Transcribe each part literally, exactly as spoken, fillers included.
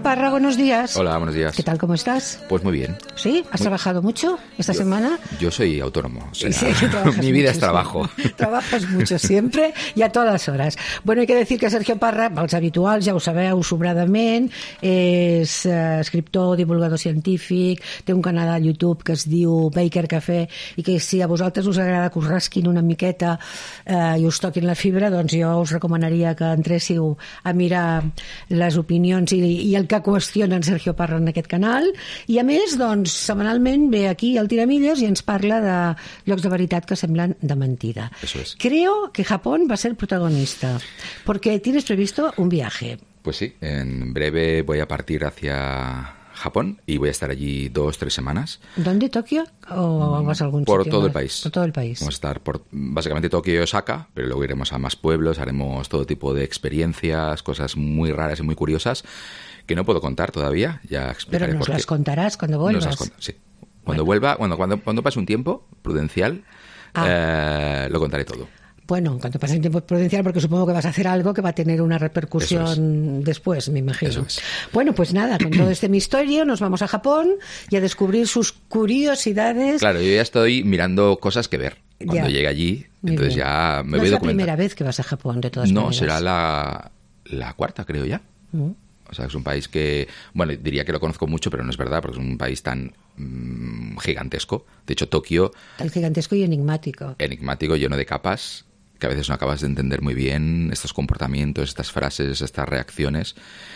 Parra, buenos días. Hola, buenos días. ¿Qué tal, cómo estás? Pues muy bien. ¿Sí? ¿Has muy... trabajado mucho esta yo, semana? Yo soy autónomo. O sea, sí, mi vida mucho, es trabajo. Sí. Trabajas mucho siempre i a totes les hores. Bueno, hay que decir que Sergio Parra, els habituals, ja ho sabeu sobradament, és eh, escriptor, divulgador científic, té un canal a YouTube que es diu Baker Café i que si a vosaltres us agrada que us rasquin una miqueta eh, i us toquin la fibra, doncs jo us recomanaria que entréssiu a mirar les opinions i, i el que qüestionen Sergio Parra en aquest canal, i a més, doncs, setmanalment ve aquí al Tiramilles i ens parla de llocs de veritat que semblen de mentida. Eso es. Creo que Japón va a ser protagonista, porque tienes previsto un viaje. Pues sí, en breve voy a partir hacia Japón y voy a estar allí dos, tres semanas. ¿Dónde? ¿Tokio? ¿O vas a algún por sitio todo más? el país. Por todo el país. Vamos a estar por básicamente Tokio y Osaka, pero luego iremos a más pueblos, haremos todo tipo de experiencias, cosas muy raras y muy curiosas que no puedo contar todavía. Ya explicaré pero nos por las qué. contarás cuando vuelvas. Nos las, sí. Cuando bueno. vuelva, bueno, cuando, cuando pase un tiempo prudencial, ah. eh, lo contaré todo. Bueno, cuando pase un tiempo prudencial, porque supongo que vas a hacer algo que va a tener una repercusión es. después, me imagino. Es. Bueno, pues nada, con todo este misterio nos vamos a Japón y a descubrir sus curiosidades. Claro, yo ya estoy mirando cosas que ver cuando ya. llegue allí, Muy entonces bien. ya me no voy es la documentando. primera vez que vas a Japón, de todas no, maneras. No, será la, la cuarta, creo ya. Mm. O sea, es un país que, bueno, diría que lo conozco mucho, pero no es verdad, porque es un país tan mmm, gigantesco. De hecho, Tokio... Tan gigantesco y enigmático. Enigmático, lleno de capas, que a veces no acabas de entender muy bien estos comportamientos, estas frases, estas reacciones.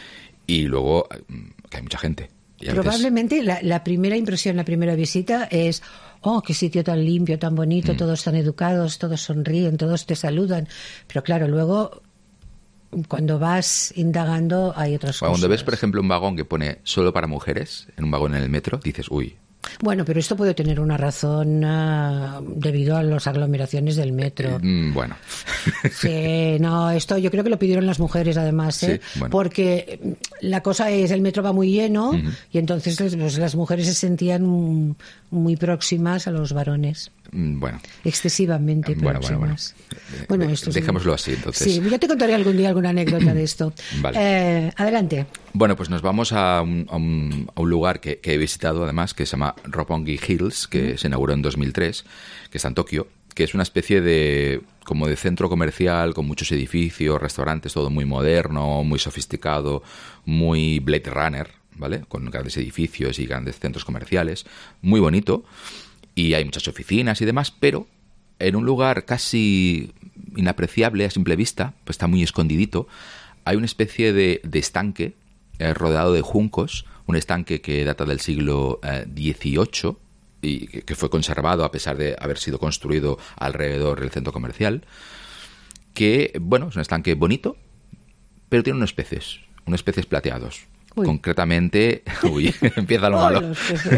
Y luego, que hay mucha gente. Y Probablemente veces... la, la primera impresión, la primera visita es... Oh, qué sitio tan limpio, tan bonito, mm. todos tan educados, todos sonríen, todos te saludan. Pero claro, luego... Cuando vas indagando hay otras Cuando cosas. Cuando ves, por ejemplo, un vagón que pone solo para mujeres, en un vagón en el metro, dices, uy. Bueno, pero esto puede tener una razón uh, debido a las aglomeraciones del metro. Eh, bueno. Sí, no, esto yo creo que lo pidieron las mujeres además, ¿eh? Sí, bueno. Porque la cosa es, el metro va muy lleno uh-huh. y entonces pues, las mujeres se sentían muy próximas a los varones. Bueno. Excesivamente bueno, próximas. Bueno, bueno. bueno De, esto dejémoslo es... así, entonces. Sí, yo te contaré algún día alguna anécdota de esto. Vale. Eh, adelante. Bueno, pues nos vamos a un, a un, a un lugar que, que he visitado, además, que se llama Roppongi Hills, que mm. se inauguró en dos mil tres, que está en Tokio, que es una especie de como de centro comercial con muchos edificios, restaurantes, todo muy moderno, muy sofisticado, muy Blade Runner, ¿vale? Con grandes edificios y grandes centros comerciales, muy bonito, y hay muchas oficinas y demás, pero en un lugar casi inapreciable a simple vista, pues está muy escondidito, hay una especie de, de estanque eh, rodeado de juncos, un estanque que data del siglo eh, dieciocho y que fue conservado a pesar de haber sido construido alrededor del centro comercial, que, bueno, es un estanque bonito, pero tiene unos peces, unos peces plateados. Uy. Concretamente, uy, empieza lo malo.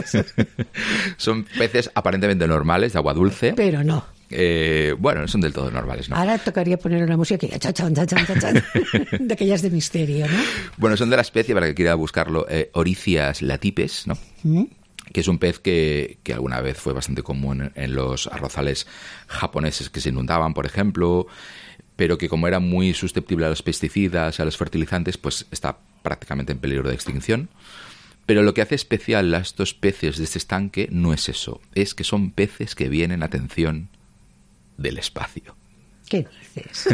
Son peces aparentemente normales, de agua dulce. Pero no. Eh, bueno, no son del todo normales, ¿no? Ahora tocaría poner una música que chachan, chachan, chachan, de aquellas de misterio, ¿no? Bueno, son de la especie, para que quiera buscarlo, eh, Oricias latipes, ¿no? ¿Mm? Que es un pez que, que alguna vez fue bastante común en los arrozales japoneses que se inundaban, por ejemplo, pero que como era muy susceptible a los pesticidas, a los fertilizantes, pues está prácticamente en peligro de extinción. Pero lo que hace especial a estos peces de este estanque no es eso, es que son peces que vienen, atención, del espacio. ¿Qué dices?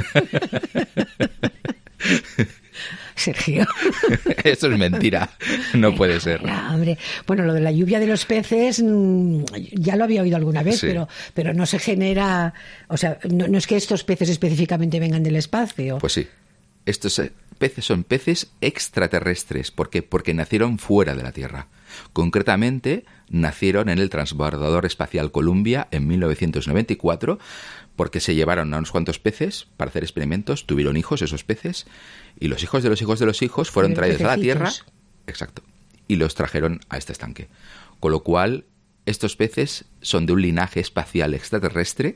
Sergio. Eso es mentira, no puede ser. No, hombre. Bueno, lo de la lluvia de los peces ya lo había oído alguna vez, sí. pero, pero no se genera... O sea, no, no es que estos peces específicamente vengan del espacio. Pues sí, estos peces son peces extraterrestres. ¿Por qué? Porque nacieron fuera de la Tierra. Concretamente, nacieron en el transbordador espacial Columbia en mil novecientos noventa y cuatro, porque se llevaron a unos cuantos peces para hacer experimentos, tuvieron hijos esos peces, y los hijos de los hijos de los hijos fueron traídos a la Tierra, exacto, y los trajeron a este estanque. Con lo cual, estos peces son de un linaje espacial extraterrestre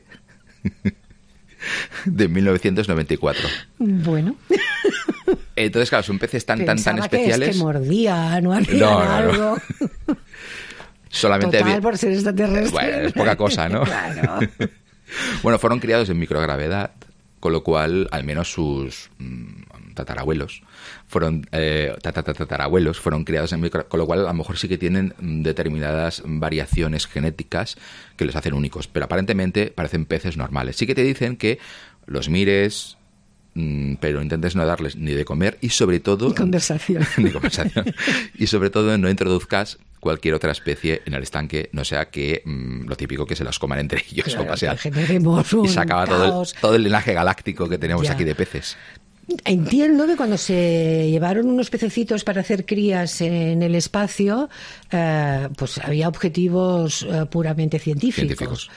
de mil novecientos noventa y cuatro. Bueno. Entonces, claro, son peces tan, Pensaba tan, tan especiales. Que es que mordía, no harían no, no, algo. No. Solamente Total, había... por ser extraterrestre. Bueno, es poca cosa, ¿no? Claro. Bueno, fueron criados en microgravedad, con lo cual, al menos sus mmm, tatarabuelos, fueron eh, tatarabuelos, fueron criados en micro, con lo cual a lo mejor sí que tienen determinadas variaciones genéticas que los hacen únicos, pero aparentemente parecen peces normales. Sí que te dicen que los mires, pero intentes no darles ni de comer y sobre todo... Ni conversación. ni conversación. Y sobre todo no introduzcas cualquier otra especie en el estanque, no sea que mmm, lo típico que se las coman entre ellos, claro, o pasear. Y se acaba todo el, todo el linaje galáctico que tenemos ya. aquí de peces. Entiendo que cuando se llevaron unos pececitos para hacer crías en el espacio, eh, pues había objetivos eh, puramente científicos. científicos.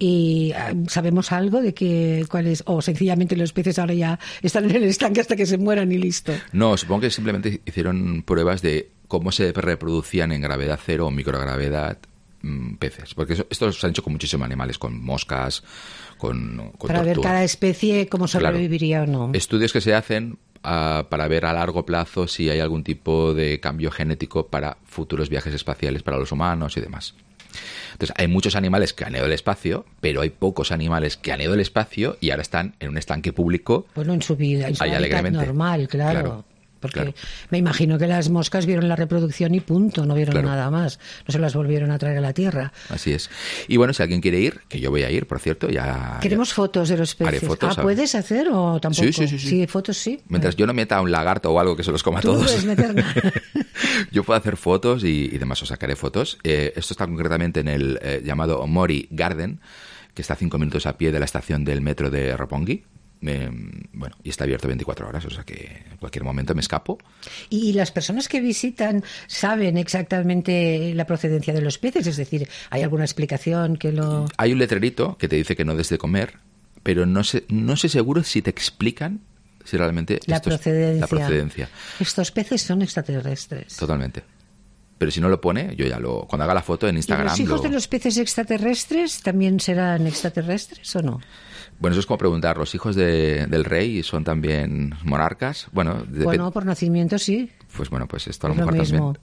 Y eh, sabemos algo de que cuáles, o sencillamente los peces ahora ya están en el estanque hasta que se mueran y listo. No, supongo que simplemente hicieron pruebas de cómo se reproducían en gravedad cero o microgravedad mmm, peces, porque eso, esto se han hecho con muchísimos animales, con moscas, con, con para tortugas. ver cada especie cómo sobreviviría claro. o no. Estudios que se hacen uh, para ver a largo plazo si hay algún tipo de cambio genético para futuros viajes espaciales para los humanos y demás. Entonces, hay muchos animales que han ido al espacio, pero hay pocos animales que han ido al espacio y ahora están en un estanque público. Bueno, en su vida, en su ahí hábitat alegremente. normal, claro. claro. Porque claro. me imagino que las moscas vieron la reproducción y punto, no vieron claro. nada más. No se las volvieron a traer a la Tierra. Así es. Y bueno, si alguien quiere ir, que yo voy a ir, por cierto, ya... Queremos ya... fotos de los peces. Haré fotos, ah, ¿puedes hacer o tampoco? Sí, sí, sí. Sí, sí fotos sí. Mientras yo no meta un lagarto o algo que se los coma Tú todos. No puedes meter nada. Yo puedo hacer fotos y, y demás, os sacaré fotos. Eh, esto está concretamente en el eh, llamado Mori Garden, que está a cinco minutos a pie de la estación del metro de Roppongi. Eh, bueno, y está abierto veinticuatro horas, o sea que en cualquier momento me escapo. ¿Y las personas que visitan saben exactamente la procedencia de los peces? Es decir, ¿hay alguna explicación que lo...? Hay un letrerito que te dice que no des de comer, pero no sé, no sé seguro si te explican si realmente la, esto procedencia. Es la procedencia. Estos peces son extraterrestres. Totalmente. Pero si no lo pone, yo ya lo... Cuando haga la foto en Instagram... ¿Y los hijos lo... de los peces extraterrestres también serán extraterrestres o no? Bueno, eso es como preguntar, ¿los hijos de, del rey son también monarcas? Bueno, de... bueno, por nacimiento sí. Pues bueno, pues esto a lo es mejor lo mismo.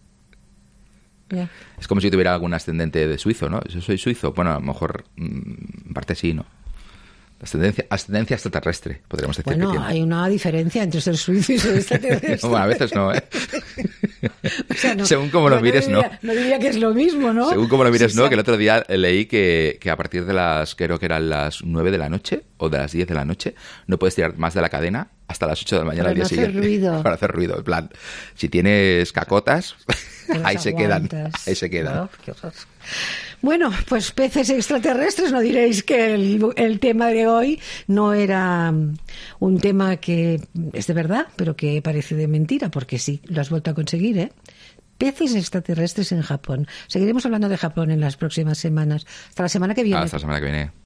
también. Yeah. Es como si tuviera algún ascendente de suizo, ¿no? Yo soy suizo. Bueno, a lo mejor en parte sí, ¿no? Ascendencia, ascendencia extraterrestre, podríamos decir. Bueno, que tiene. hay una diferencia entre ser suizo y ser extraterrestre. Bueno, a veces no, ¿eh? O sea, no, Según como lo no mires, diría, no. No diría que es lo mismo, ¿no? Según como lo mires, sí, no, sí. que el otro día leí que, que a partir de las, creo que eran las nueve de la noche o de las diez de la noche, no puedes tirar más de la cadena hasta las ocho de la mañana Para al día no siguiente. hacer ruido. Para hacer ruido. En plan, si tienes cacotas, Te las ahí se quedan. aguantas. Ahí se quedan. Oh, qué horror. Bueno, pues peces extraterrestres, no diréis que el, el tema de hoy no era un tema que es de verdad, pero que parece de mentira, porque sí, lo has vuelto a conseguir, ¿eh? Peces extraterrestres en Japón. Seguiremos hablando de Japón en las próximas semanas. Hasta la semana que viene. Hasta la semana que viene.